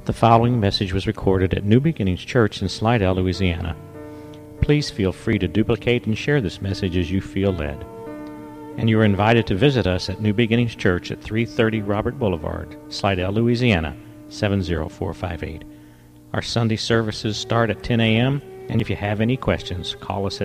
The following message was recorded at New Beginnings Church in Slidell, Louisiana. Please feel free to duplicate and share this message as you feel led. And you are invited to visit us at New Beginnings Church at 330 Robert Boulevard, Slidell, Louisiana, 70458. Our Sunday services start at 10 a.m., and if you have any questions, call us at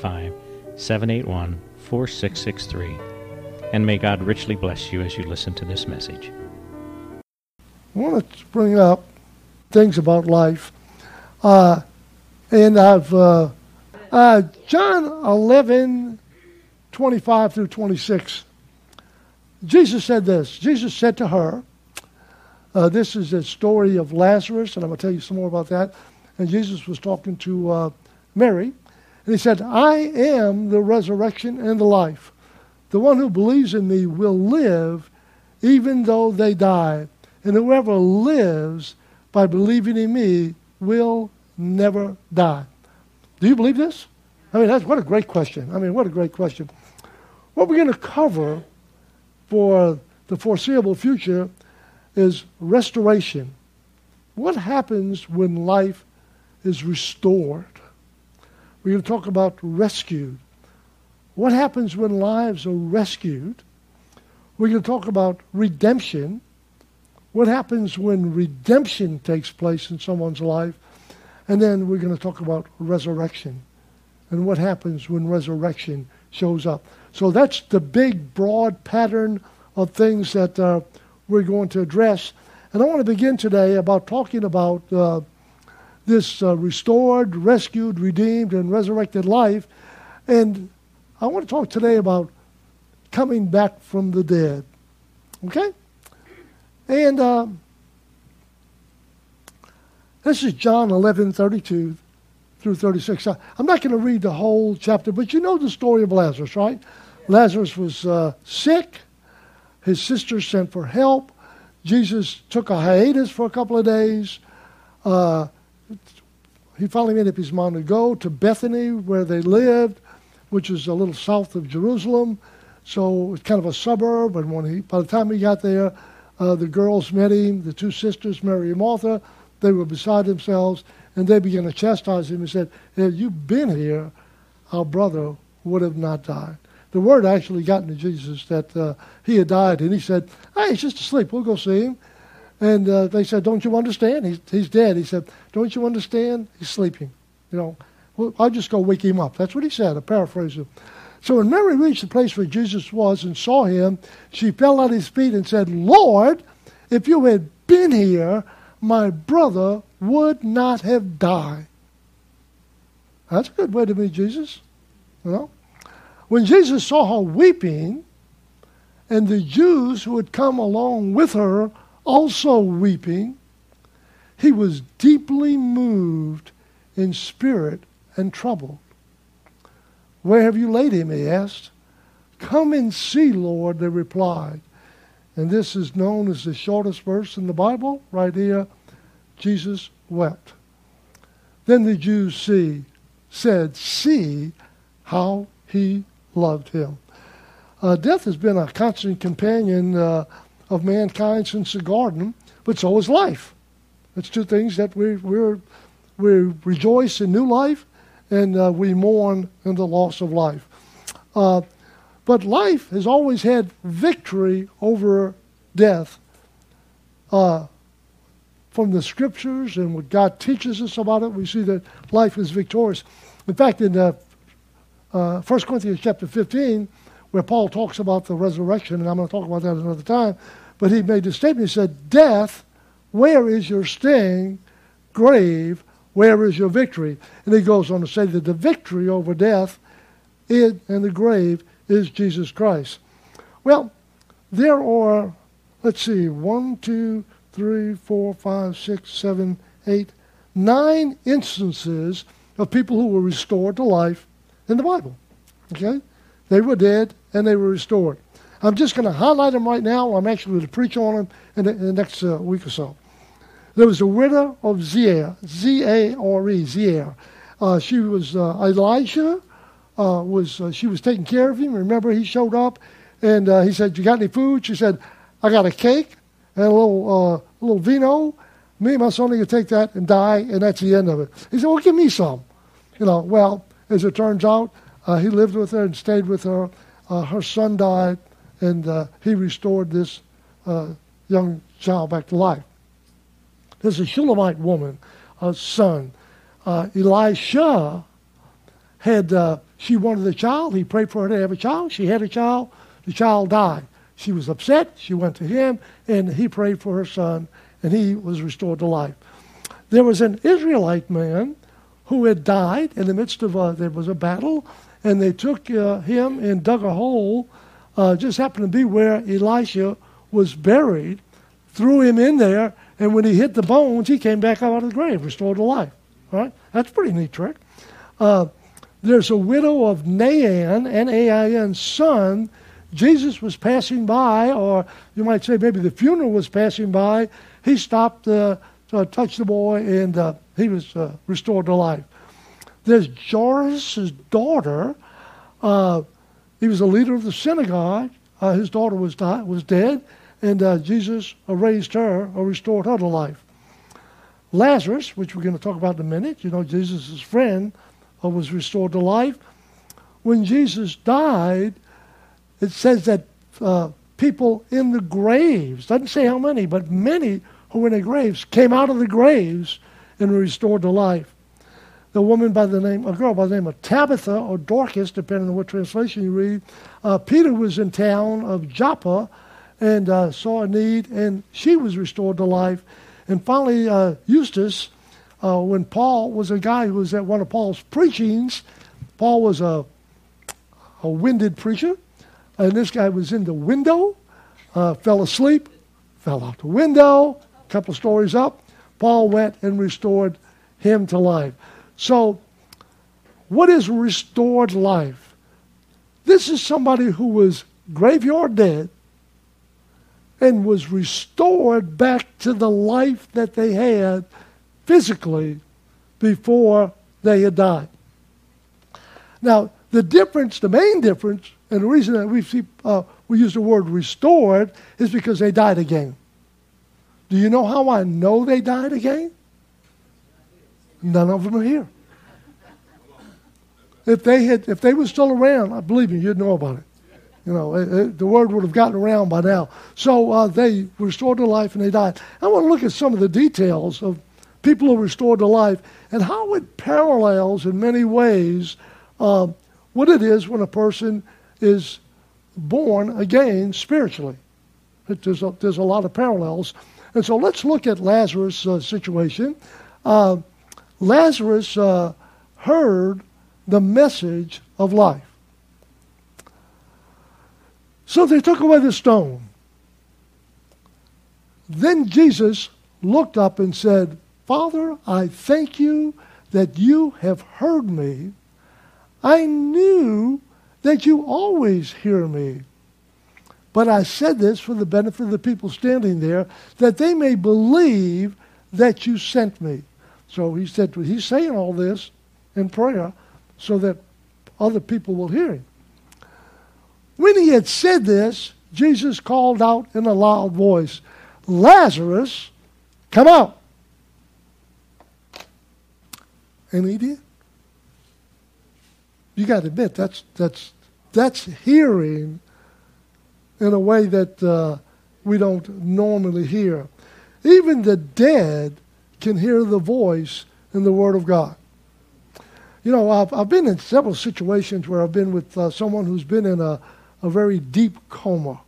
985-781-4663. And may God richly bless you as you listen to this message. I want to bring up things about life. And I've John 11:25 through 26. Jesus said this. Jesus said to her, this is a story of Lazarus, and I'm going to tell you some more about that. And Jesus was talking to Mary, and he said, I am the resurrection and the life. The one who believes in me will live even though they die. And whoever lives by believing in me will never die. Do you believe this? I mean, what a great question. What a great question. What we're going to cover for the foreseeable future is restoration. What happens when life is restored? We're going to talk about rescued. What happens when lives are rescued? We're going to talk about redemption. What happens when redemption takes place in someone's life? And then we're going to talk about resurrection and what happens when resurrection shows up. So that's the big, broad pattern of things that we're going to address. And I want to begin today about talking about this restored, rescued, redeemed, and resurrected life. And I want to talk today about coming back from the dead. Okay? And this is John 11:32 through 36. I'm not going to read the whole chapter, but you know the story of Lazarus, right? Yeah. Lazarus was sick. His sister sent for help. Jesus took a hiatus for a couple of days. He finally made up his mind to go to Bethany, where they lived, which is a little south of Jerusalem. So it's kind of a suburb. And by the time he got there, the girls met him, the two sisters, Mary and Martha. They were beside themselves, and they began to chastise him and said, had you been here, our brother would have not died. The word actually got into Jesus that he had died, and he said, hey, he's just asleep. We'll go see him. And they said, don't you understand? He's dead. He said, don't you understand? He's sleeping. Well, I'll just go wake him up. That's what he said, I paraphrase him. So when Mary reached the place where Jesus was and saw him, she fell at his feet and said, Lord, if you had been here, my brother would not have died. That's a good way to meet Jesus. When Jesus saw her weeping, and the Jews who had come along with her also weeping, he was deeply moved in spirit and troubled. Where have you laid him? He asked. Come and see, Lord, they replied. And this is known as the shortest verse in the Bible. Right here, Jesus wept. Then the Jews said, see how he loved him. Death has been a constant companion of mankind since the garden, but so is life. It's two things that we rejoice in new life, and we mourn in the loss of life. But life has always had victory over death. From the Scriptures and what God teaches us about it, we see that life is victorious. In fact, in 1 Corinthians chapter 15, where Paul talks about the resurrection, and I'm going to talk about that another time, but he made this statement. He said, death, where is your sting? Grave, where is your victory? And he goes on to say that the victory over death and the grave is Jesus Christ. Well, there are, 1, 2, 3, 4, 5, 6, 7, 8, 9 instances of people who were restored to life in the Bible. Okay? They were dead and they were restored. I'm just going to highlight them right now. I'm actually going to preach on them in the next week or so. There was the widow of Zaire, Z-A-R-E, Zaire. She was Elijah. She was taking care of him. Remember, he showed up and he said, you got any food? She said, I got a cake and a little vino. Me and my son are going to take that and die, and that's the end of it. He said, well, give me some. Well, as it turns out, he lived with her and stayed with her. Her son died, and he restored this young child back to life. There's a Shulamite woman, a son. Elisha she wanted a child. He prayed for her to have a child. She had a child. The child died. She was upset. She went to him, and he prayed for her son, and he was restored to life. There was an Israelite man who had died in the midst of there was a battle, and they took him and dug a hole, just happened to be where Elisha was buried, threw him in there, and when he hit the bones, he came back out of the grave, restored to life. All right? That's a pretty neat trick. There's a widow of Naaman, N-A-I-N, son. Jesus was passing by, or you might say maybe the funeral was passing by. He stopped to touch the boy, and he was restored to life. There's Jairus' daughter. He was a leader of the synagogue. His daughter was dead, and Jesus raised her or restored her to life. Lazarus, which we're going to talk about in a minute, Jesus' friend, was restored to life. When Jesus died, it says that people in the graves, doesn't say how many, but many who were in the graves came out of the graves and were restored to life. A girl by the name of Tabitha or Dorcas, depending on what translation you read. Peter was in town of Joppa and saw a need, and she was restored to life. And finally, Eustace, when Paul was a guy who was at one of Paul's preachings. Paul was a winded preacher, and this guy was in the window, fell asleep, fell out the window, a couple of stories up. Paul went and restored him to life. So, what is restored life? This is somebody who was graveyard dead and was restored back to the life that they had physically before they had died. Now, the main difference, and the reason that we use the word restored is because they died again. Do you know how I know they died again? None of them are here. If they were still around, believe me, you'd know about it. The word would have gotten around by now. So they were restored to life and they died. I want to look at some of the details of people who are restored to life and how it parallels in many ways what it is when a person is born again spiritually. There's a lot of parallels. And so let's look at Lazarus' situation. Lazarus heard the message of life. So they took away the stone. Then Jesus looked up and said, Father, I thank you that you have heard me. I knew that you always hear me. But I said this for the benefit of the people standing there, that they may believe that you sent me. So he said, he's saying all this in prayer so that other people will hear him. When he had said this, Jesus called out in a loud voice, Lazarus, come out. And he did. You got to admit, that's hearing in a way that we don't normally hear. Even the dead can hear the voice in the Word of God. I've been in several situations where I've been with someone who's been in a very deep coma.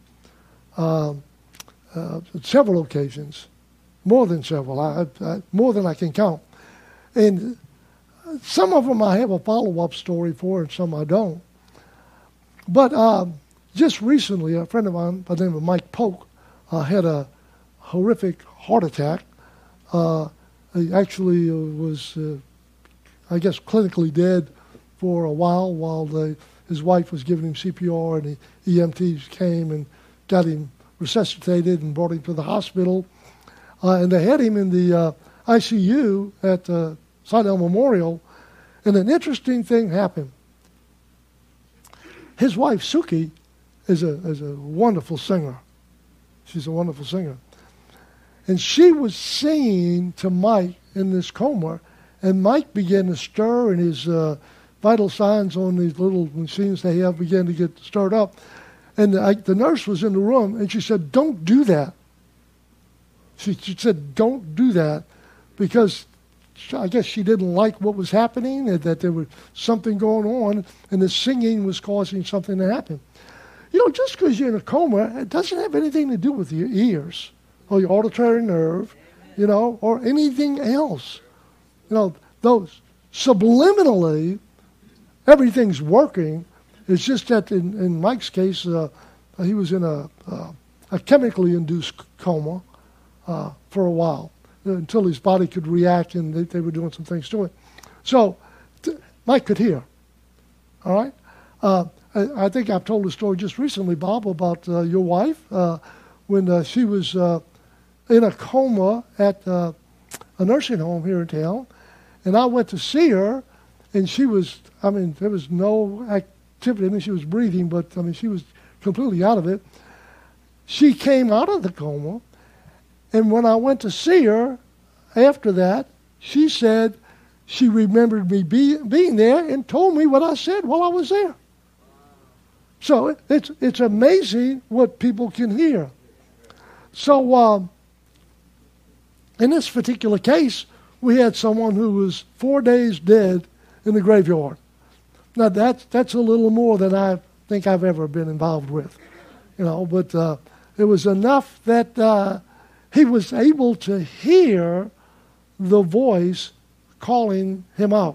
Several occasions, more than several, more than I can count. And some of them I have a follow-up story for, and some I don't. But just recently, a friend of mine by the name of Mike Polk had a horrific heart attack. He actually was, I guess, clinically dead for a while his wife was giving him CPR, and the EMTs came and got him resuscitated and brought him to the hospital. And they had him in the ICU at Sidell Memorial, and an interesting thing happened. His wife, Suki, is a wonderful singer. She's a wonderful singer. And she was singing to Mike in this coma, and Mike began to stir, and his vital signs on these little machines they have began to get stirred up. And the nurse was in the room, and she said, "Don't do that." She said, "Don't do that," because I guess she didn't like what was happening, and that there was something going on, and the singing was causing something to happen. You know, just because you're in a coma, it doesn't have anything to do with your ears or your auditory nerve, you know, or anything else. You know, those subliminally, everything's working. It's just that in Mike's case, he was in a chemically induced coma for a while until his body could react, and they were doing some things to it. So Mike could hear. All right? I think I've told a story just recently, Bob, about your wife when she was in a coma at a nursing home here in town, and I went to see her, and she was, I mean, there was no activity. I mean, she was breathing, but, I mean, she was completely out of it. She came out of the coma, and when I went to see her after that, she said she remembered me being there and told me what I said while I was there. So it's amazing what people can hear. So in this particular case, we had someone who was 4 days dead in the graveyard. Now that's a little more than I think I've ever been involved with, you know. But it was enough that he was able to hear the voice calling him out.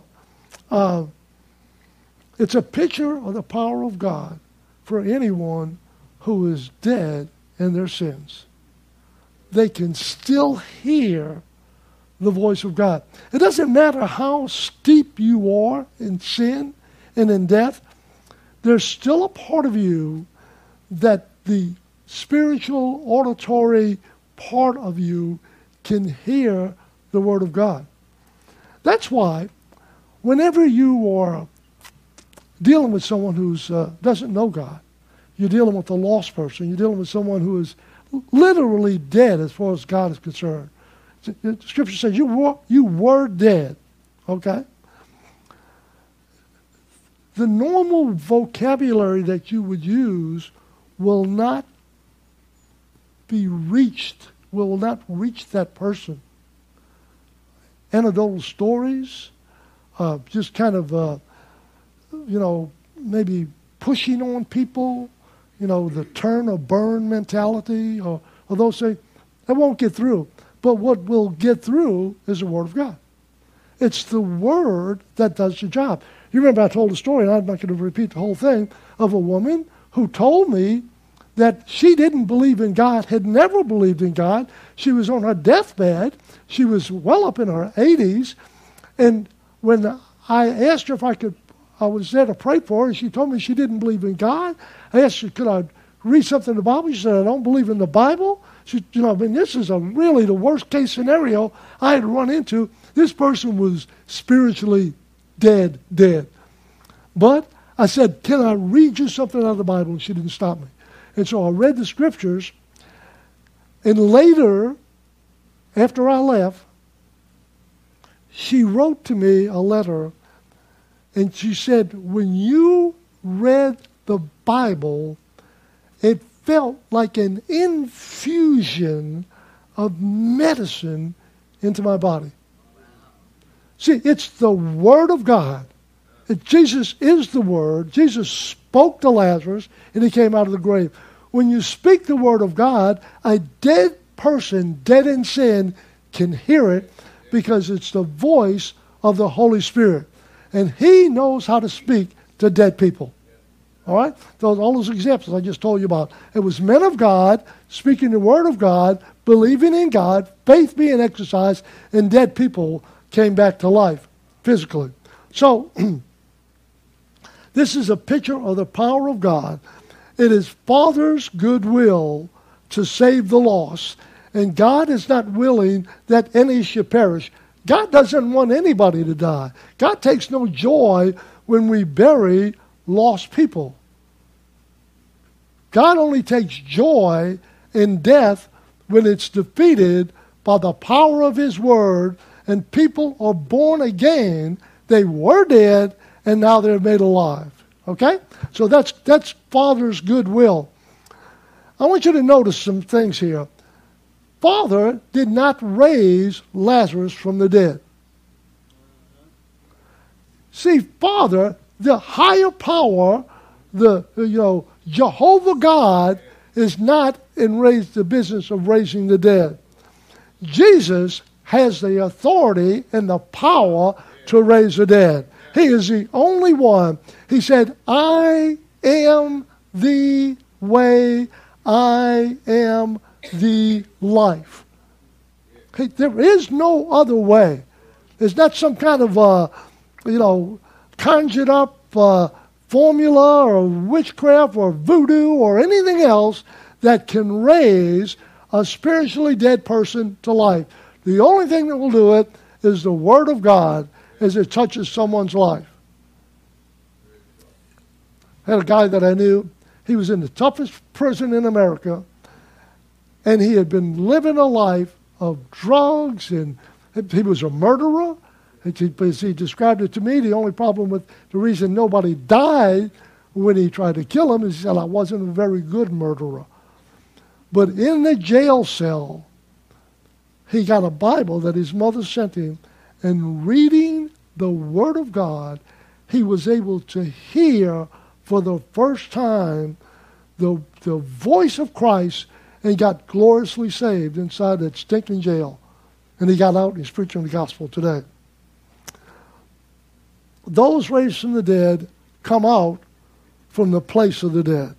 It's a picture of the power of God for anyone who is dead in their sins. They can still hear the voice of God. It doesn't matter how steep you are in sin and in death, there's still a part of you that the spiritual, auditory part of you can hear the Word of God. That's why whenever you are dealing with someone who doesn't know God, you're dealing with a lost person, you're dealing with someone who is literally dead as far as God is concerned. The Scripture says you were dead, okay? The normal vocabulary that you would use will not be reached, will not reach that person. Anecdotal stories, just kind of, maybe pushing on people, the turn or burn mentality, or those things, that won't get through. But what will get through is the Word of God. It's the Word that does the job. You remember I told a story, and I'm not going to repeat the whole thing, of a woman who told me that she didn't believe in God, had never believed in God. She was on her deathbed. She was well up in her 80s. And when I asked her if I was there to pray for her, and she told me she didn't believe in God. I asked her, could I read something in the Bible? She said, I don't believe in the Bible. She, this is really the worst case scenario I had run into. This person was spiritually dead. But I said, can I read you something out of the Bible? And she didn't stop me. And so I read the Scriptures. And later, after I left, she wrote to me a letter. And she said, when you read the Bible, it felt like an infusion of medicine into my body. See, it's the Word of God. Jesus is the Word. Jesus spoke to Lazarus, and he came out of the grave. When you speak the Word of God, a dead person, dead in sin, can hear it because it's the voice of the Holy Spirit. And he knows how to speak to dead people. All right? All those examples I just told you about. It was men of God speaking the Word of God, believing in God, faith being exercised, and dead people came back to life physically. So, this is a picture of the power of God. It is Father's goodwill to save the lost, and God is not willing that any should perish. God doesn't want anybody to die. God takes no joy when we bury lost people. God only takes joy in death when it's defeated by the power of his word, and people are born again. They were dead, and now they're made alive. Okay? So that's Father's goodwill. I want you to notice some things here. Father did not raise Lazarus from the dead. See, Father, the higher power, Jehovah God is not in the business of raising the dead. Jesus has the authority and the power to raise the dead. He is the only one. He said, I am the way, I am the life. There is no other way. There's not some kind of, conjured up formula or witchcraft or voodoo or anything else that can raise a spiritually dead person to life. The only thing that will do it is the Word of God as it touches someone's life. I had a guy that I knew. He was in the toughest prison in America, and he had been living a life of drugs, and he was a murderer. As he described it to me, the only problem with the reason nobody died when he tried to kill him is he said, I wasn't a very good murderer. But in the jail cell, he got a Bible that his mother sent him, and reading the Word of God, he was able to hear for the first time the voice of Christ, and got gloriously saved inside that stinking jail. And he got out and he's preaching the gospel today. Those raised from the dead come out from the place of the dead.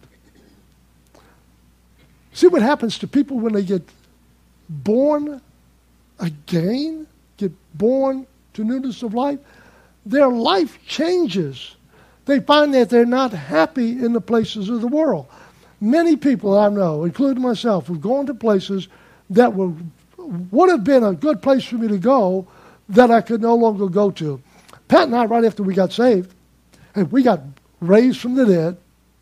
See what happens to people when they get born again, get born to newness of life? Their life changes. They find that they're not happy in the places of the world. Many people I know, including myself, have gone to places that would have been a good place for me to go that I could no longer go to. Pat and I, right after we got saved, and we got raised from the dead,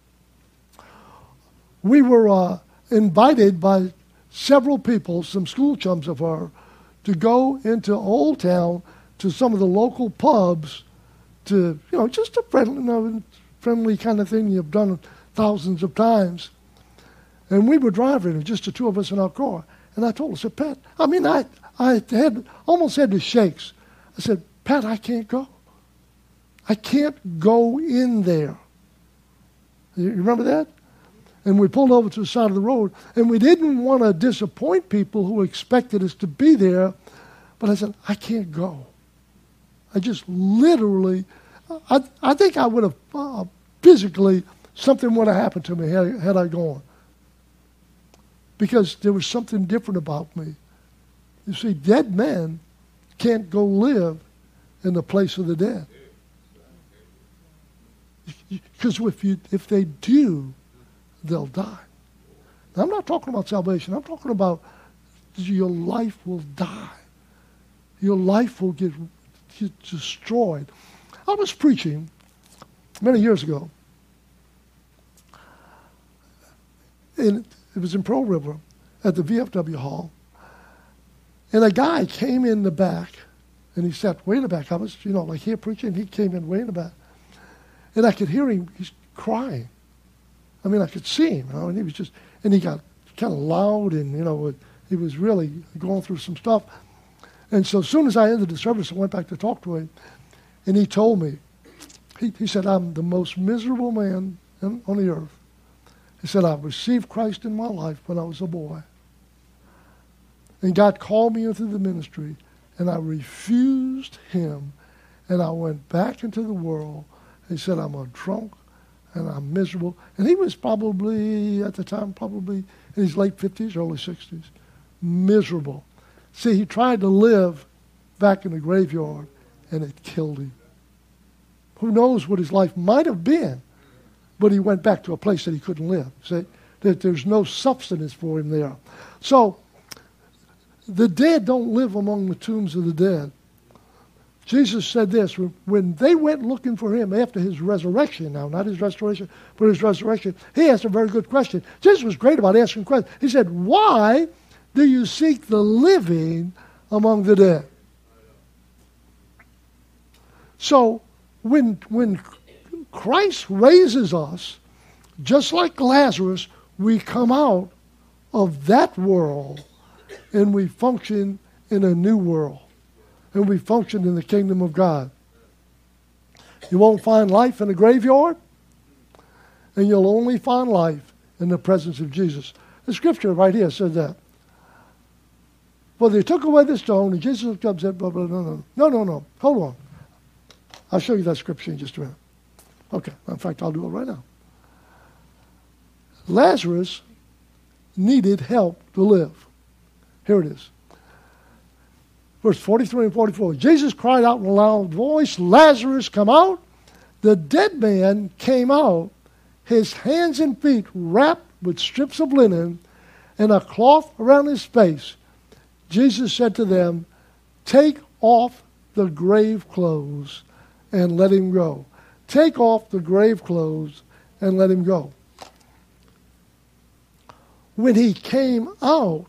we were invited by several people, some school chums of ours, to go into Old Town to some of the local pubs to, just a friendly kind of thing you've done thousands of times. And we were driving, just the two of us in our car. And I told her, I said, Pat, I almost had the shakes. I said, Pat, I can't go. I can't go in there. You remember that? And we pulled over to the side of the road, and we didn't want to disappoint people who expected us to be there, but I said, I can't go. I just literally, I think I would have physically, something would have happened to me had I gone. Because there was something different about me. You see, dead men can't go live in the place of the dead. Because if they do, they'll die. Now, I'm not talking about salvation. I'm talking about your life will die. Your life will get destroyed. I was preaching many years ago, and it was in Pearl River at the VFW Hall, and a guy came in the back, and he sat way in the back. I was, like here preaching, he came in way in the back, and I could hear him, he's crying. I mean, I could see him, and he was and he got kind of loud, and, he was really going through some stuff. And so as soon as I ended the service, I went back to talk to him, and he told me, he said, I'm the most miserable man on the earth. He said, I received Christ in my life when I was a boy. And God called me into the ministry, and I refused him, and I went back into the world. He said, I'm a drunk, and I'm miserable. And he was probably, at the time, in his late 50s, early 60s, miserable. See, he tried to live back in the graveyard, and it killed him. Who knows what his life might have been, but he went back to a place that he couldn't live. See, that there's no substance for him there. So, the dead don't live among the tombs of the dead. Jesus said this, when they went looking for him after his resurrection, now not his restoration, but his resurrection, he asked a very good question. Jesus was great about asking questions. He said, why do you seek the living among the dead? So when Christ raises us, just like Lazarus, we come out of that world and we function in a new world. And we function in the kingdom of God. You won't find life in a graveyard, and you'll only find life in the presence of Jesus. The scripture right here says that. Well, they took away the stone, and Jesus looked up and said, no. Hold on. I'll show you that scripture in just a minute. Okay. In fact, I'll do it right now. Lazarus needed help to live. Here it is. Verse 43 and 44. Jesus cried out in a loud voice, Lazarus, come out. The dead man came out, his hands and feet wrapped with strips of linen and a cloth around his face. Jesus said to them, take off the grave clothes and let him go. Take off the grave clothes and let him go. When he came out,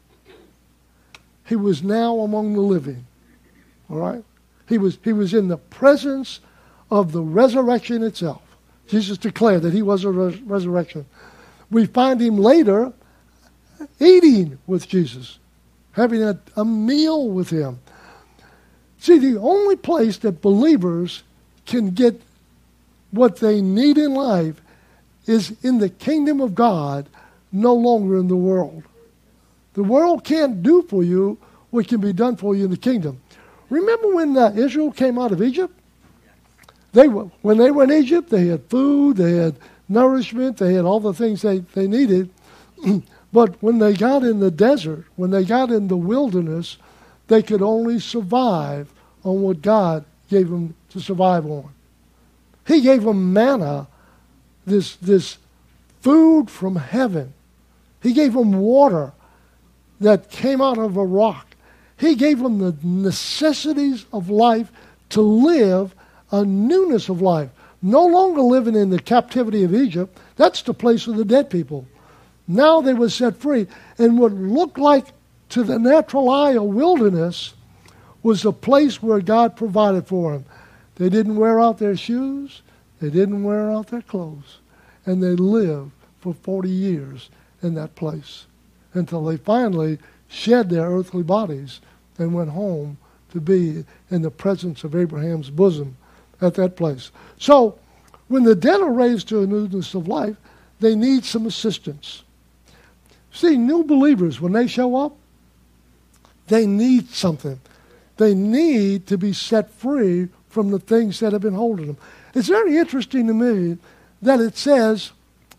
he was now among the living. All right? He was in the presence of the resurrection itself. Jesus declared that he was a resurrection. We find him later eating with Jesus, having a meal with him. See, the only place that believers can get what they need in life is in the kingdom of God, no longer in the world. The world can't do for you what can be done for you in the kingdom. Remember when Israel came out of Egypt? When they were in Egypt, they had food, they had nourishment, they had all the things they needed. But when they got in the desert, when they got in the wilderness, they could only survive on what God gave them to survive on. He gave them manna, this food from heaven. He gave them water that came out of a rock. He gave them the necessities of life to live a newness of life. No longer living in the captivity of Egypt. That's the place of the dead people. Now they were set free. And what looked like to the natural eye a wilderness was a place where God provided for them. They didn't wear out their shoes. They didn't wear out their clothes. And they lived for 40 years in that place until they finally shed their earthly bodies and went home to be in the presence of Abraham's bosom at that place. So when the dead are raised to a newness of life, they need some assistance. See, new believers, when they show up, they need something. They need to be set free from the things that have been holding them. It's very interesting to me that it says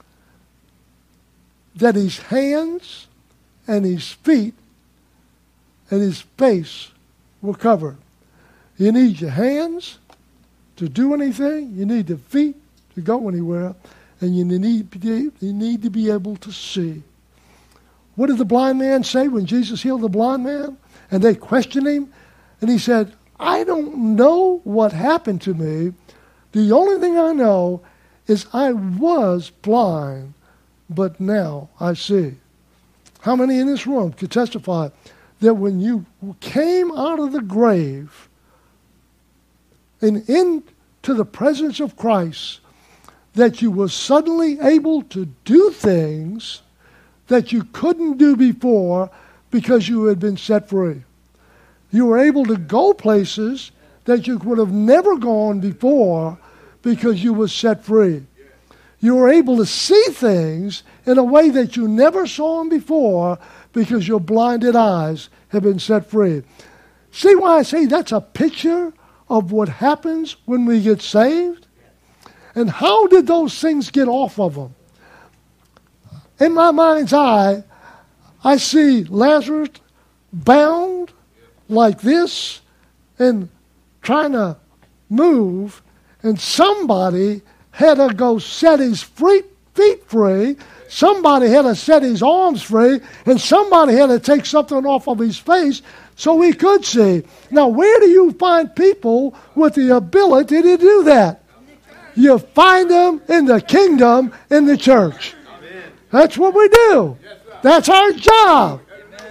that his hands and his feet and his face were covered. You need your hands to do anything. You need the feet to go anywhere. And you need to be able to see. What did the blind man say when Jesus healed the blind man? And they questioned him. And he said, I don't know what happened to me. The only thing I know is I was blind, but now I see. How many in this room could testify that when you came out of the grave and into the presence of Christ, that you were suddenly able to do things that you couldn't do before because you had been set free? You were able to go places that you would have never gone before because you were set free. You were able to see things in a way that you never saw them before because your blinded eyes have been set free. See why I say that's a picture of what happens when we get saved? And how did those things get off of them? In my mind's eye, I see Lazarus bound like this and trying to move, and somebody had to go set his feet free, somebody had to set his arms free, and somebody had to take something off of his face so he could see. Now, where do you find people with the ability to do that? You find them in the kingdom, in the church. That's what we do. That's our job.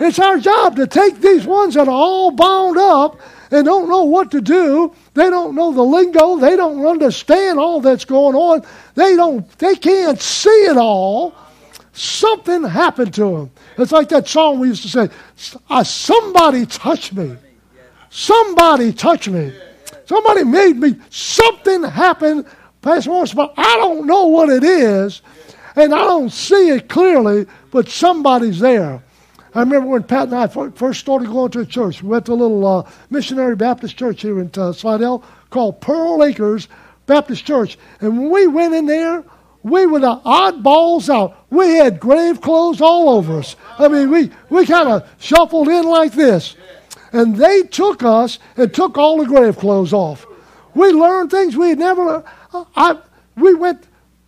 It's our job to take these ones that are all bound up and don't know what to do. They don't know the lingo. They don't understand all that's going on. They can't see it all. Something happened to them. It's like that song we used to say, somebody touched me. Somebody touched me. Somebody made me. Something happened, Pastor Morris, but I don't know what it is, and I don't see it clearly, but somebody's there. I remember when Pat and I first started going to a church. We went to a little missionary Baptist church here in Slidell called Pearl Acres Baptist Church. And when we went in there, we were the oddballs out. We had grave clothes all over us. I mean, we kind of shuffled in like this. And they took us and took all the grave clothes off. We learned things we had never learned. We went,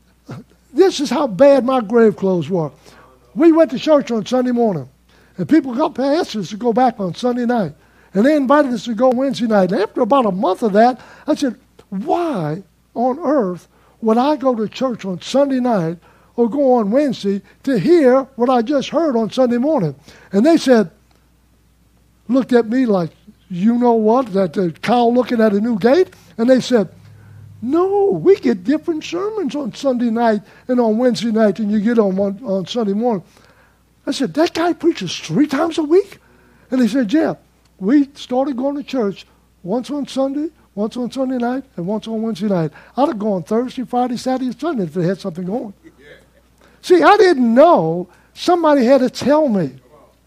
this is how bad my grave clothes were. We went to church on Sunday morning. And people asked us to go back on Sunday night. And they invited us to go Wednesday night. And after about a month of that, I said, why on earth would I go to church on Sunday night or go on Wednesday to hear what I just heard on Sunday morning? And they said, looked at me like, you know what, that the cow looking at a new gate? And they said, no, we get different sermons on Sunday night and on Wednesday night than you get on Sunday morning. I said, that guy preaches 3 times a week? And they said, yeah. We started going to church once on Sunday, once on Sunday night, and once on Wednesday night. I'd have gone Thursday, Friday, Saturday, and Sunday if they had something going. See, I didn't know. Somebody had to tell me.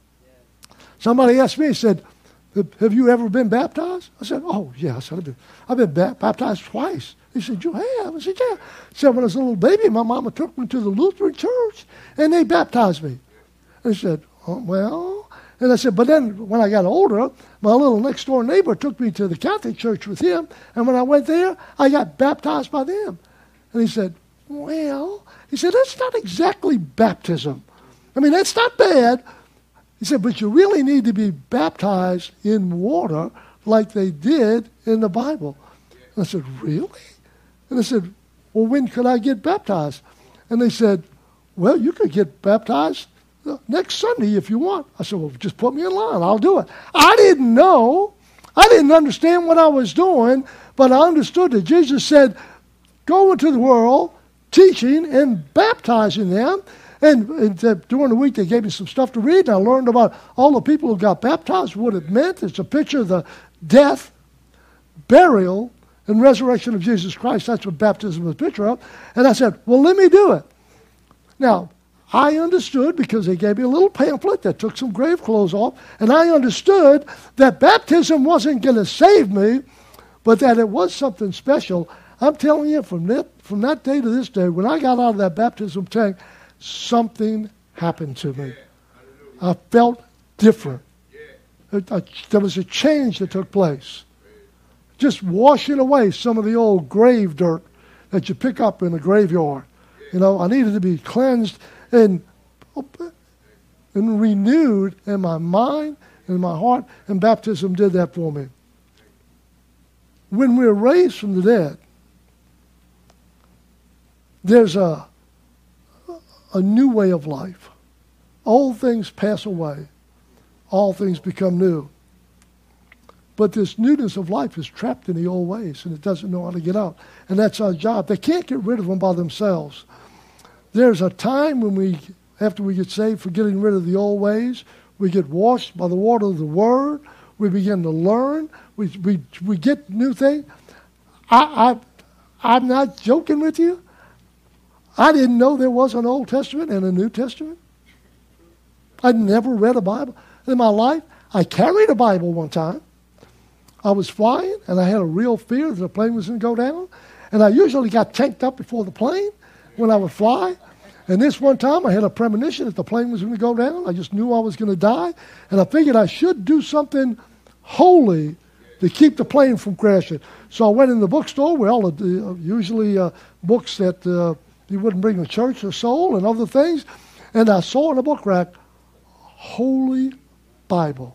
Somebody asked me, said, have you ever been baptized? I said, oh, yeah. I said, I've been baptized twice. He said, you have? I said, yeah. He said, when I was a little baby, my mama took me to the Lutheran church, and they baptized me. And he said, oh, well. And I said, but then when I got older, my little next-door neighbor took me to the Catholic church with him, and when I went there, I got baptized by them. And he said, well, he said, that's not exactly baptism. I mean, that's not bad. He said, but you really need to be baptized in water like they did in the Bible. And I said, really? And I said, well, when could I get baptized? And they said, well, you could get baptized next Sunday if you want. I said, well, just put me in line. I'll do it. I didn't know. I didn't understand what I was doing, but I understood that Jesus said, go into the world, teaching and baptizing them. And during the week, they gave me some stuff to read, and I learned about all the people who got baptized, what it meant. It's a picture of the death, burial, and resurrection of Jesus Christ. That's what baptism is a picture of. And I said, well, let me do it. Now, I understood because they gave me a little pamphlet that took some grave clothes off, and I understood that baptism wasn't going to save me, but that it was something special. I'm telling you, from that day to this day, when I got out of that baptism tank, something happened to me. I felt different. There was a change that took place. Just washing away some of the old grave dirt that you pick up in the graveyard. You know, I needed to be cleansed and renewed in my mind and in my heart, and baptism did that for me. When we're raised from the dead, there's a new way of life. Old things pass away. All things become new. But this newness of life is trapped in the old ways, and it doesn't know how to get out. And that's our job. They can't get rid of them by themselves. There's a time when after we get saved, for getting rid of the old ways, we get washed by the water of the Word. We begin to learn. We get new things. I'm not joking with you. I didn't know there was an Old Testament and a New Testament. I'd never read a Bible in my life. I carried a Bible one time. I was flying, and I had a real fear that the plane was going to go down. And I usually got tanked up before the plane when I would fly. And this one time, I had a premonition that the plane was going to go down. I just knew I was going to die. And I figured I should do something holy to keep the plane from crashing. So I went in the bookstore where all of the usually books that you wouldn't bring to church or soul and other things. And I saw in the book rack, Holy Bible.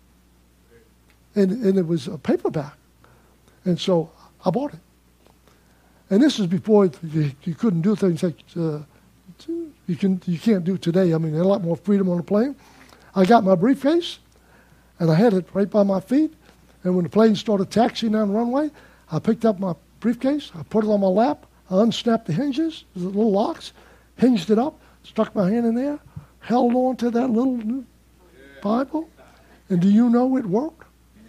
And it was a paperback. And so I bought it. And this is before you couldn't do things like you can't do today. I mean, there's a lot more freedom on the plane. I got my briefcase, and I had it right by my feet. And when the plane started taxiing down the runway, I picked up my briefcase, I put it on my lap, I unsnapped the hinges, the little locks, hinged it up, stuck my hand in there, held on to that little Bible, and do you know it worked?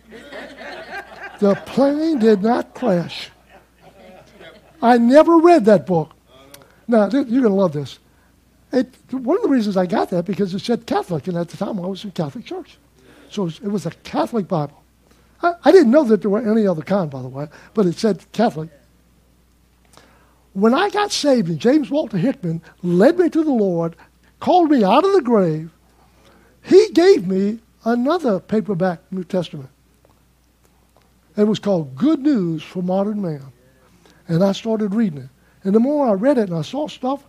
The plane did not crash. I never read that book. Now, you're going to love this. One of the reasons I got that because it said Catholic, and at the time I was in Catholic church. So it was a Catholic Bible. I didn't know that there were any other kind, by the way, but it said Catholic. When I got saved and James Walter Hickman led me to the Lord, called me out of the grave, he gave me another paperback New Testament. It was called Good News for Modern Man. And I started reading it. And the more I read it and I saw stuff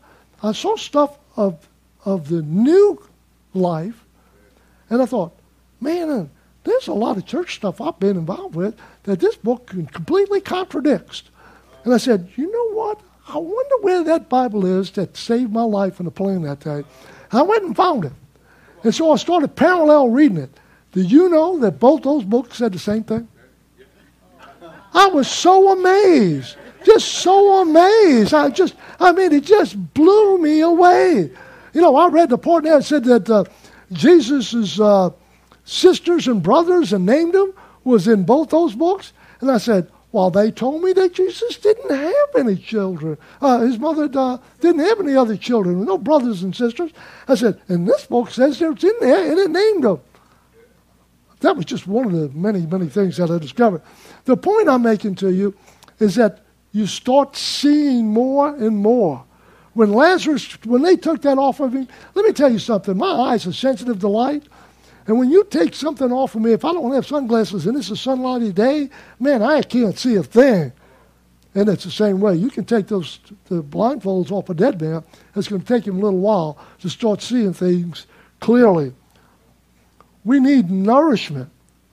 of the new life, and I thought, man, there's a lot of church stuff I've been involved with that this book completely contradicts. And I said, you know what? I wonder where that Bible is that saved my life in the plane that day. I went and found it. And so I started parallel reading it. Did you know that both those books said the same thing? I was so amazed. Just so amazed. It just blew me away. You know, I read the part there that said that Jesus' sisters and brothers and named them was in both those books. And I said, well, they told me that Jesus didn't have any children. His mother didn't have any other children, no brothers and sisters. I said, and this book says it's in there, and it named them. That was just one of the many, many things that I discovered. The point I'm making to you is that you start seeing more and more. When they took that off of me, let me tell you something. My eyes are sensitive to light. And when you take something off of me, if I don't have sunglasses and it's a sunlighty day, man, I can't see a thing. And it's the same way. You can take the blindfolds off a dead man. It's going to take him a little while to start seeing things clearly. We need nourishment.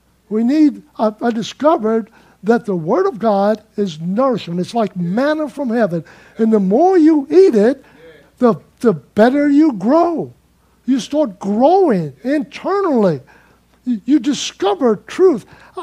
I discovered that the Word of God is nourishment. It's like manna from heaven. And the more you eat it, the better you grow. You start growing internally. You discover truth.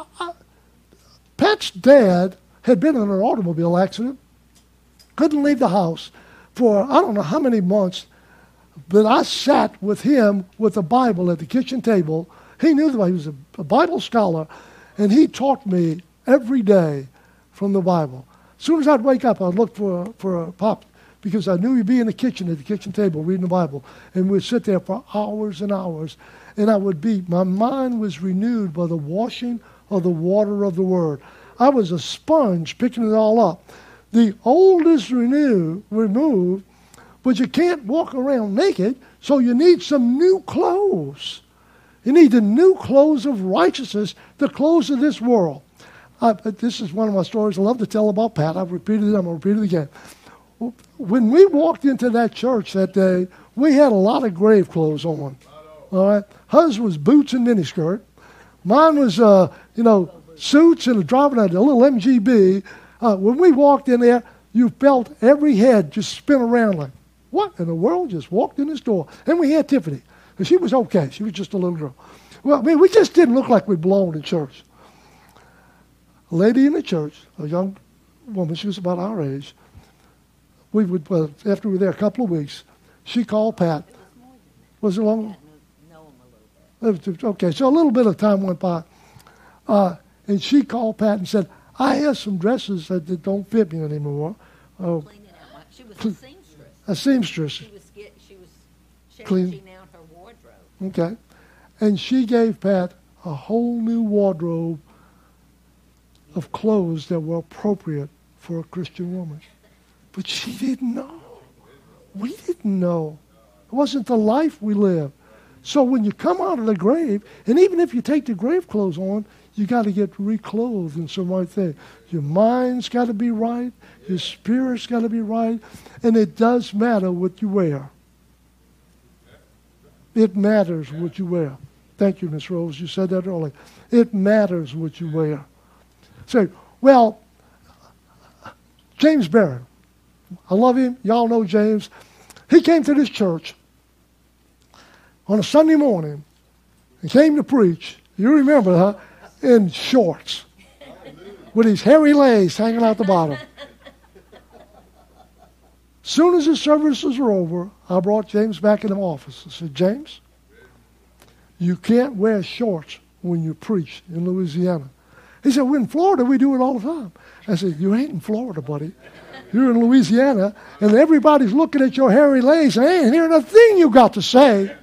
Pat's dad had been in an automobile accident, couldn't leave the house for I don't know how many months, but I sat with him with a Bible at the kitchen table. He knew that he was a Bible scholar, and he taught me every day from the Bible. As soon as I'd wake up, I'd look for a pop, because I knew he'd be in the kitchen at the kitchen table reading the Bible. And we'd sit there for hours and hours. And my mind was renewed by the washing of the water of the Word. I was a sponge picking it all up. The old is removed, but you can't walk around naked, so you need some new clothes. You need the new clothes of righteousness, the clothes of this world. This is one of my stories I love to tell about Pat. I've repeated it. I'm going to repeat it again. When we walked into that church that day, we had a lot of grave clothes on. All right, hers was boots and miniskirt. Mine was, suits and driving a little MGB. When we walked in there, you felt every head just spin around like, what in the world just walked in this door? And we had Tiffany, and she was okay. She was just a little girl. Well, we just didn't look like we belonged in church. A lady in the church, a young woman, she was about our age. After we were there a couple of weeks, she called Pat. Was it long? Know him a little bit. Okay, so a little bit of time went by. And she called Pat and said, I have some dresses that don't fit me anymore. Cleaning out. She was a seamstress. A seamstress. She was Clean. changing out her wardrobe. Okay. And she gave Pat a whole new wardrobe of clothes that were appropriate for a Christian woman. But she didn't know. We didn't know. It wasn't the life we lived. So when you come out of the grave, and even if you take the grave clothes on, you got to get reclothed in some right thing. Your mind's got to be right. Your spirit's got to be right. And it does matter what you wear. It matters what you wear. Thank you, Miss Rose. You said that earlier. It matters what you wear. Say, well, James Barron. I love him. Y'all know James. He came to this church on a Sunday morning, He came to preach. You remember, huh? In shorts. With his hairy legs hanging out the bottom. Soon as the services were over, I brought James back in the office. I said, James, you can't wear shorts when you preach in Louisiana. He said, well, in Florida, we do it all the time. I said, you ain't in Florida, buddy. You're in Louisiana, and everybody's looking at your hairy legs, and they ain't hearing a thing you got to say.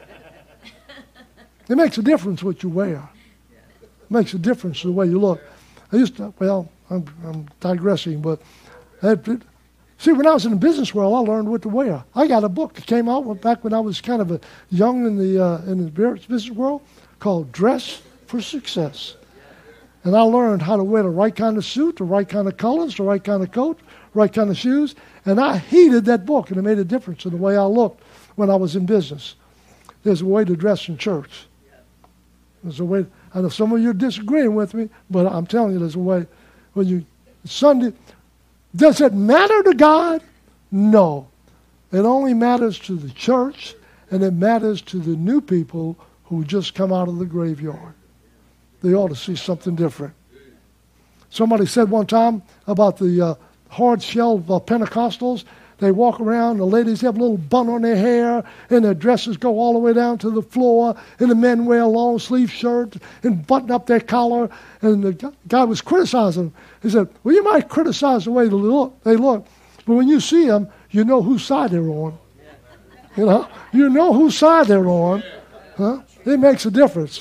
It makes a difference what you wear. It makes a difference the way you look. I'm digressing, but see, when I was in the business world, I learned what to wear. I got a book that came out back when I was kind of young in the business world called Dress for Success. And I learned how to wear the right kind of suit, the right kind of colors, the right kind of coat, right kind of shoes. And I heeded that book, and it made a difference in the way I looked when I was in business. There's a way to dress in church. There's a way. I know some of you are disagreeing with me, but I'm telling you, there's a way. Sunday, does it matter to God? No. It only matters to the church, and it matters to the new people who just come out of the graveyard. They ought to see something different. Somebody said one time about the hard shell Pentecostals. They walk around, the ladies have a little bun on their hair, and their dresses go all the way down to the floor, and the men wear long sleeve shirts and button up their collar. And the guy was criticizing them. He said, well, you might criticize the way they look, but when you see them, you know whose side they're on. You know whose side they're on. Huh? It makes a difference.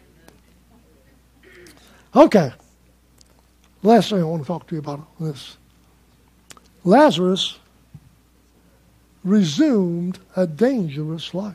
Okay. Last thing I want to talk to you about this. Lazarus resumed a dangerous life.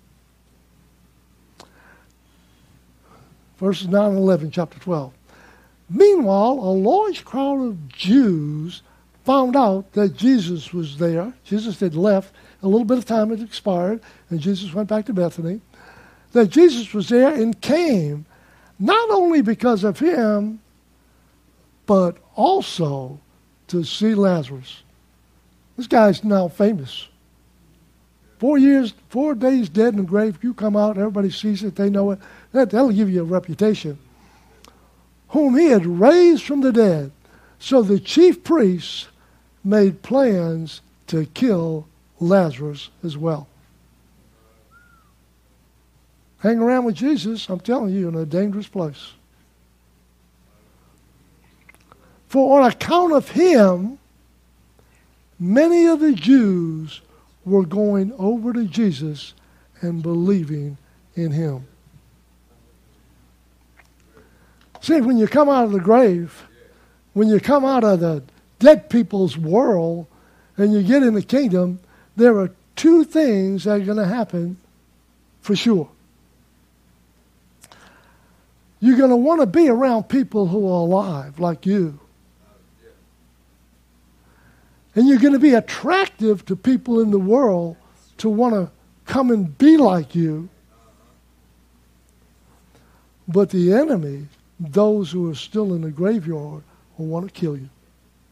Verses 9 and 11, chapter 12. Meanwhile, a large crowd of Jews found out that Jesus was there. Jesus had left. A little bit of time had expired, and Jesus went back to Bethany. That Jesus was there and came, not only because of him, but also to see Lazarus. This guy's now famous. 4 days dead in the grave. You come out, everybody sees it, they know it. That'll give you a reputation. Whom he had raised from the dead. So the chief priests made plans to kill Lazarus as well. Hang around with Jesus, I'm telling you, in a dangerous place. For on account of him, many of the Jews were going over to Jesus and believing in him. See, when you come out of the grave, when you come out of the dead people's world and you get in the kingdom, there are two things that are going to happen for sure. You're going to want to be around people who are alive like you. And you're going to be attractive to people in the world to want to come and be like you. But the enemy, those who are still in the graveyard, will want to kill you.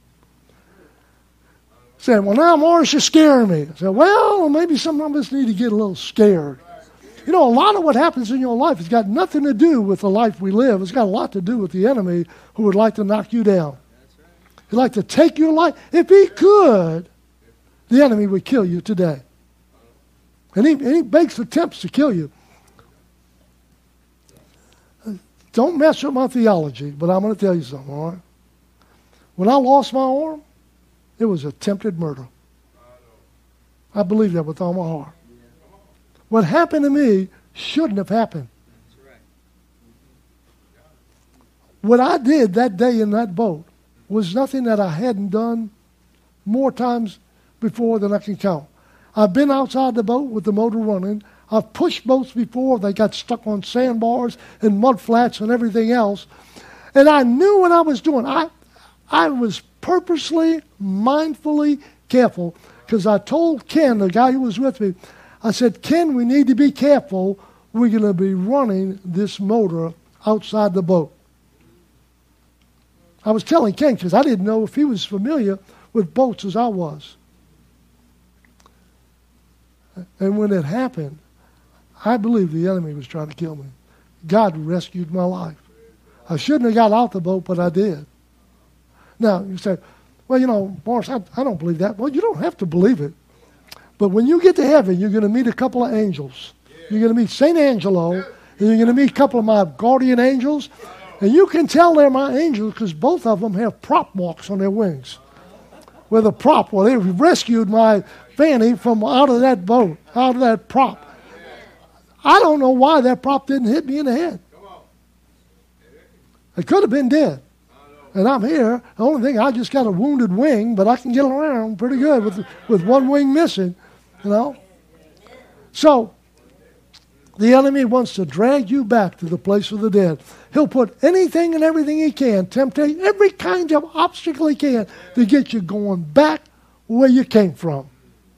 Saying, well, now Morris, scaring me. I said, well, maybe some of us need to get a little scared. You know, a lot of what happens in your life has got nothing to do with the life we live. It's got a lot to do with the enemy who would like to knock you down. He'd like to take your life. If he could, the enemy would kill you today. And he makes attempts to kill you. Don't mess with my theology, but I'm going to tell you something, all right? When I lost my arm, it was attempted murder. I believe that with all my heart. What happened to me shouldn't have happened. What I did that day in that boat was nothing that I hadn't done more times before than I can count. I've been outside the boat with the motor running. I've pushed boats before. They got stuck on sandbars and mud flats and everything else. And I knew what I was doing. I was purposely, mindfully careful because I told Ken, the guy who was with me, I said, Ken, we need to be careful. We're going to be running this motor outside the boat. I was telling Ken because I didn't know if he was familiar with boats as I was. And when it happened, I believe the enemy was trying to kill me. God rescued my life. I shouldn't have got out the boat, but I did. Now, you say, well, you know, Morris, I don't believe that. Well, you don't have to believe it. But when you get to heaven, you're going to meet a couple of angels. You're going to meet St. Angelo, and you're going to meet a couple of my guardian angels. And you can tell they're my angels because both of them have prop marks on their wings. With a prop, well, they rescued my Fanny from out of that boat, out of that prop. I don't know why that prop didn't hit me in the head. It could have been dead. And I'm here. The only thing, I just got a wounded wing, but I can get around pretty good with one wing missing, you know. So, the enemy wants to drag you back to the place of the dead. He'll put anything and everything he can, temptation, every kind of obstacle he can to get you going back where you came from.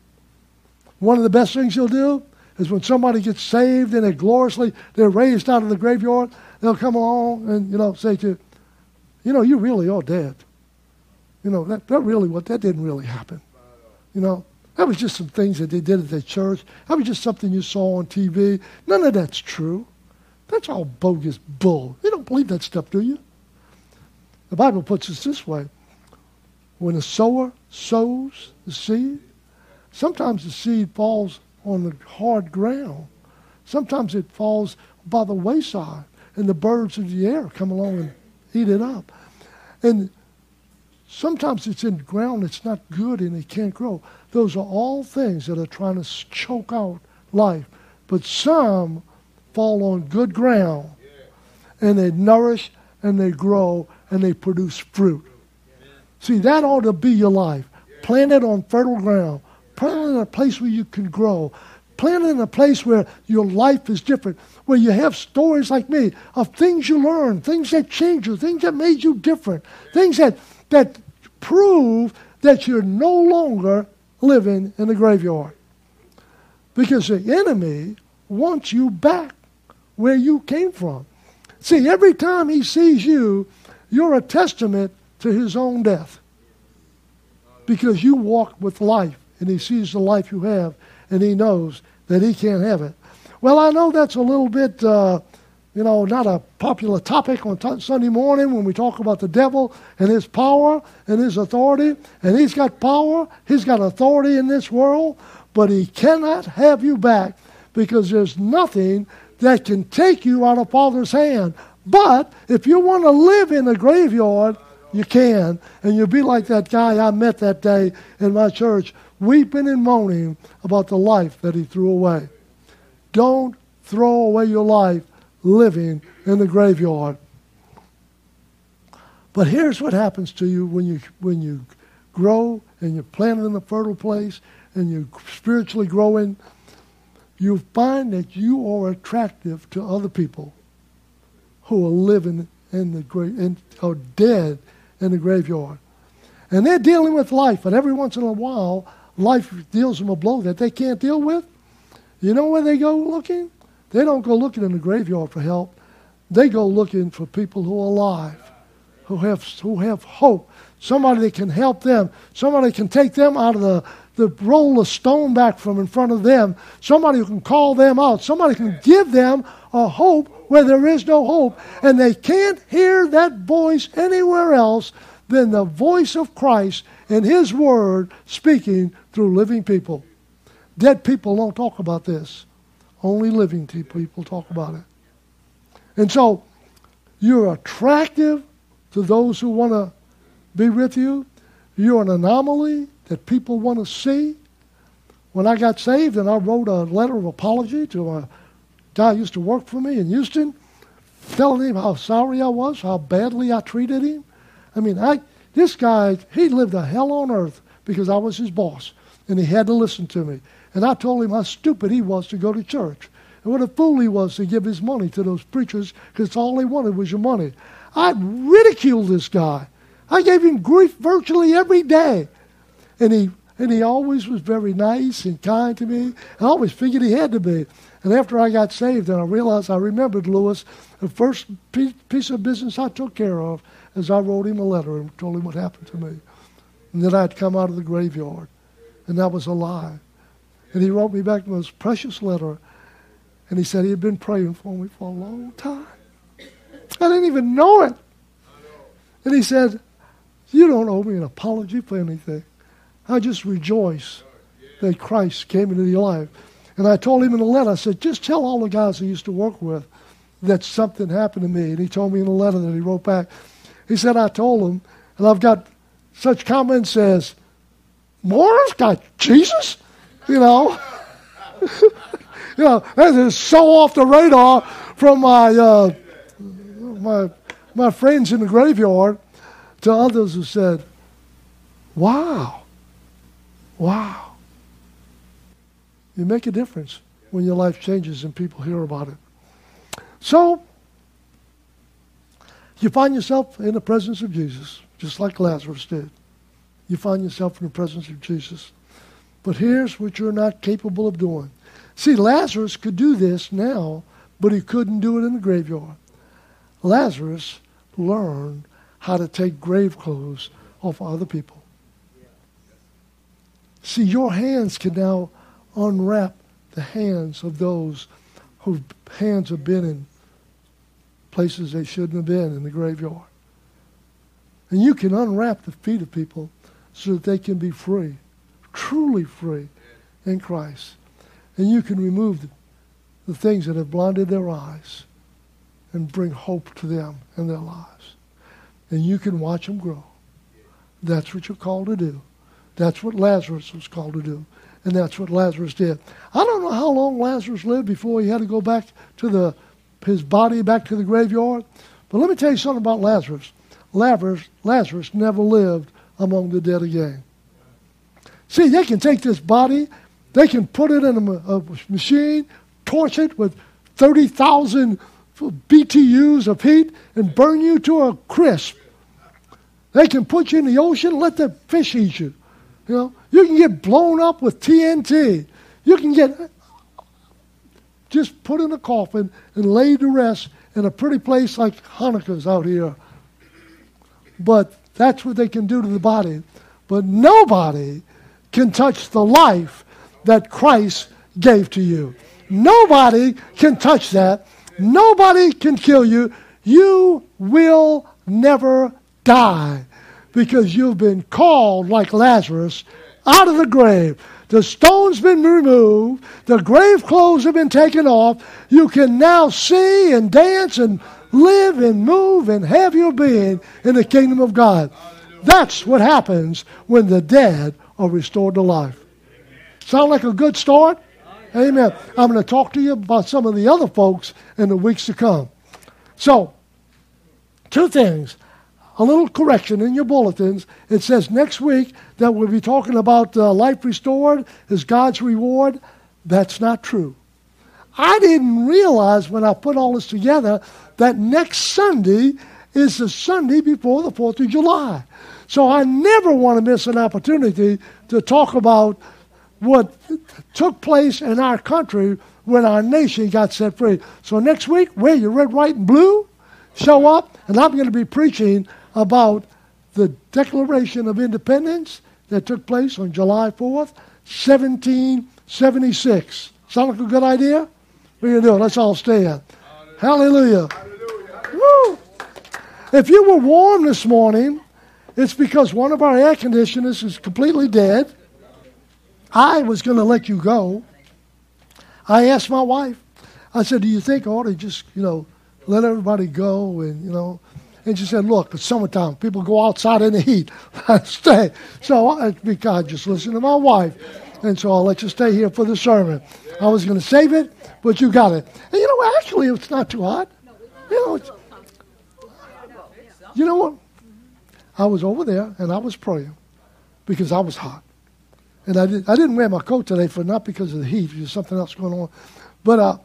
One of the best things he'll do is when somebody gets saved and they're raised out of the graveyard, they'll come along and, you know, say to you, you know, you really are dead. You know, that didn't really happen. You know, that was just some things that they did at their church. That was just something you saw on TV. None of that's true. That's all bogus bull. You don't believe that stuff, do you? The Bible puts it this way. When a sower sows the seed, sometimes the seed falls on the hard ground. Sometimes it falls by the wayside, and the birds of the air come along and eat it up. And sometimes it's in the ground that's not good and it can't grow. Those are all things that are trying to choke out life. But some fall on good ground, and they nourish and they grow and they produce fruit. See, that ought to be your life. Plant it on fertile ground. Plant it in a place where you can grow. Plant it in a place where your life is different, where you have stories like me of things you learned, things that changed you, things that made you different, things that prove that you're no longer living in the graveyard. Because the enemy wants you back where you came from. See, every time he sees you, you're a testament to his own death. Because you walk with life, and he sees the life you have, and he knows that he can't have it. Well, I know that's a little bit, not a popular topic on Sunday morning when we talk about the devil and his power and his authority. And he's got power, he's got authority in this world, but he cannot have you back because there's nothing that can take you out of Father's hand. But if you want to live in the graveyard, you can. And you'll be like that guy I met that day in my church, weeping and moaning about the life that he threw away. Don't throw away your life living in the graveyard. But here's what happens to you when you grow and you're planted in a fertile place and you're spiritually growing. You find that you are attractive to other people who are living in the grave and are dead in the graveyard. And they're dealing with life, but every once in a while, life deals them a blow that they can't deal with. You know where they go looking? They don't go looking in the graveyard for help. They go looking for people who are alive, who have hope. Somebody that can help them. Somebody can take them out of the roll of stone back from in front of them. Somebody who can call them out. Somebody can give them a hope where there is no hope. And they can't hear that voice anywhere else than the voice of Christ and his word speaking through living people. Dead people don't talk about this. Only living people talk about it. And so you're attractive to those who want to be with you. You're an anomaly that people want to see. When I got saved and I wrote a letter of apology to a guy who used to work for me in Houston, telling him how sorry I was, how badly I treated him. I mean, this guy, he lived a hell on earth because I was his boss, and he had to listen to me. And I told him how stupid he was to go to church, and what a fool he was to give his money to those preachers because all they wanted was your money. I ridiculed this guy. I gave him grief virtually every day. And he always was very nice and kind to me. I always figured he had to be. And after I got saved and I remembered Lewis, the first piece of business I took care of is I wrote him a letter and told him what happened to me. And that I'd come out of the graveyard. And that was a lie. And he wrote me back the most precious letter. And he said he had been praying for me for a long time. I didn't even know it. And he said, you don't owe me an apology for anything. I just rejoice that Christ came into your life. And I told him in a letter, I said, just tell all the guys I used to work with that something happened to me. And he told me in a letter that he wrote back. He said, I told him, and I've got such comments as, Morris got Jesus? You know? You know, that is so off the radar from my friends in the graveyard to others who said, wow. You make a difference when your life changes and people hear about it. So, you find yourself in the presence of Jesus, just like Lazarus did. You find yourself in the presence of Jesus. But here's what you're not capable of doing. See, Lazarus could do this now, but he couldn't do it in the graveyard. Lazarus learned how to take grave clothes off other people. See, your hands can now unwrap the hands of those whose hands have been in places they shouldn't have been in the graveyard. And you can unwrap the feet of people so that they can be free, truly free in Christ. And you can remove the things that have blinded their eyes and bring hope to them in their lives. And you can watch them grow. That's what you're called to do. That's what Lazarus was called to do. And that's what Lazarus did. I don't know how long Lazarus lived before he had to go back to his body, back to the graveyard. But let me tell you something about Lazarus. Lazarus never lived among the dead again. See, they can take this body, they can put it in a machine, torch it with 30,000 BTUs of heat, and burn you to a crisp. They can put you in the ocean and let the fish eat you. You know, you can get blown up with TNT. You can get just put in a coffin and laid to rest in a pretty place like Hanukkah's out here. But that's what they can do to the body. But nobody can touch the life that Christ gave to you. Nobody can touch that. Nobody can kill you. You will never die because you've been called like Lazarus out of the grave. The stone's been removed. The grave clothes have been taken off. You can now see and dance and live and move and have your being in the kingdom of God. That's what happens when the dead are restored to life. Sound like a good start? Amen. I'm going to talk to you about some of the other folks in the weeks to come. So, two things. A little correction in your bulletins. It says next week that we'll be talking about life restored is God's reward. That's not true. I didn't realize when I put all this together that next Sunday is the Sunday before the 4th of July. So I never want to miss an opportunity to talk about what took place in our country when our nation got set free. So next week, wear your red, white, and blue, show up, and I'm going to be preaching about the Declaration of Independence that took place on July 4th, 1776. Sound like a good idea? We're going to do it. Let's all stand. Hallelujah. Woo! If you were warm this morning, it's because one of our air conditioners is completely dead. I was going to let you go. I asked my wife, I said, do you think I ought to just, let everybody go and, and she said, look, it's summertime. People go outside in the heat. Stay. So I just listen to my wife. And so I'll let you stay here for the sermon. I was going to save it, but you got it. And actually, it's not too hot. You know what? I was over there and I was praying because I was hot. And I didn't wear my coat today not because of the heat. There's something else going on. But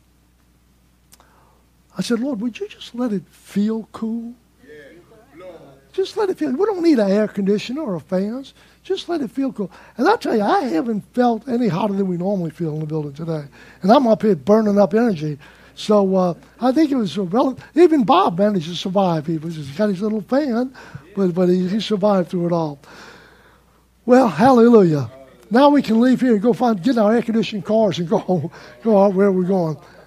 I said, Lord, would you just let it feel cool? Just let it feel. We don't need an air conditioner or fans. Just let it feel cool. And I'll tell you, I haven't felt any hotter than we normally feel in the building today. And I'm up here burning up energy. So I think it was even Bob managed to survive. He got his little fan, but he survived through it all. Well, hallelujah. Now we can leave here and go get in our air-conditioned cars and go out where we're going.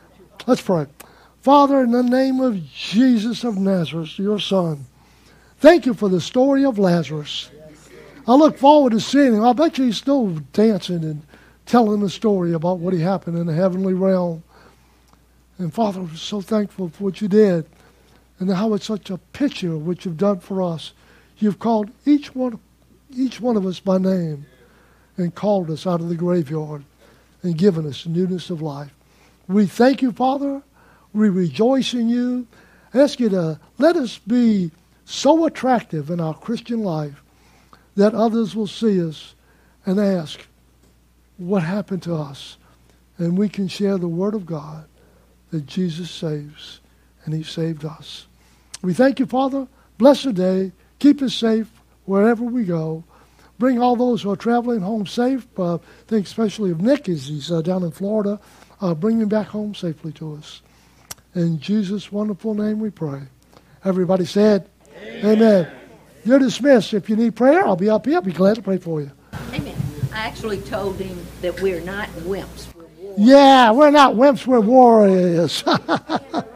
Let's pray. Father, in the name of Jesus of Nazareth, your Son, thank you for the story of Lazarus. I look forward to seeing him. I bet you he's still dancing and telling the story about what happened in the heavenly realm. And Father, we're so thankful for what you did and how it's such a picture of what you've done for us. You've called each one of us by name and called us out of the graveyard and given us newness of life. We thank you, Father. We rejoice in you. I ask you to let us be so attractive in our Christian life that others will see us and ask, what happened to us? And we can share the word of God that Jesus saves, and he saved us. We thank you, Father. Bless the day. Keep us safe wherever we go. Bring all those who are traveling home safe. Think especially of Nick as he's down in Florida. Bring him back home safely to us. In Jesus' wonderful name we pray. Everybody said, Amen. You're dismissed. If you need prayer, I'll be up here. I'll be glad to pray for you. Amen. I actually told him that we're not wimps. We're warriors. Yeah, we're not wimps, we're warriors.